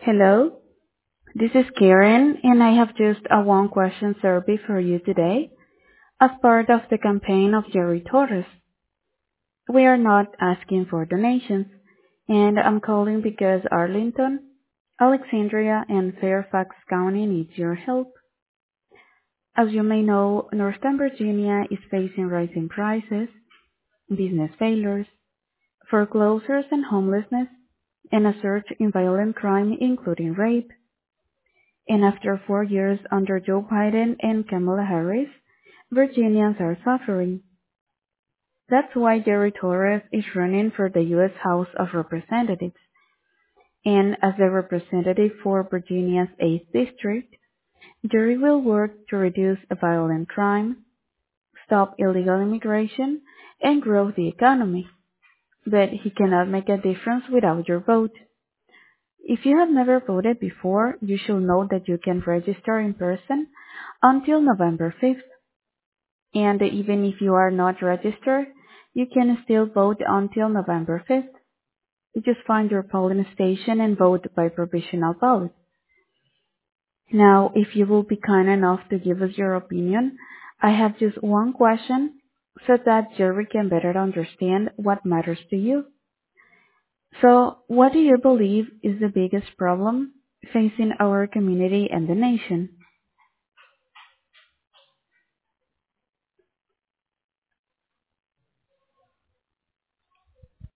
Hello, this is Karen, and I have just a one question survey for you today as part of the campaign of Jerry Torres. We are not asking for donations, and I'm calling because Arlington, Alexandria, and Fairfax County needs your help. As you may know, Northern Virginia is facing rising prices, business failures, foreclosures and homelessness, and a surge in violent crime, including rape. And after 4 years under Joe Biden and Kamala Harris, Virginians are suffering. That's why Jerry Torres is running for the U.S. House of Representatives. And as the representative for Virginia's 8th District, Jerry will work to reduce violent crime, stop illegal immigration, and grow the economy. But he cannot make a difference without your vote. If you have never voted before, you should know that you can register in person until November 5th. And even if you are not registered, you can still vote until November 5th. You just find your polling station and vote by provisional ballot. Now, if you will be kind enough to give us your opinion, I have just one question so that Jerry can better understand what matters to you. So, what do you believe is the biggest problem facing our community and the nation?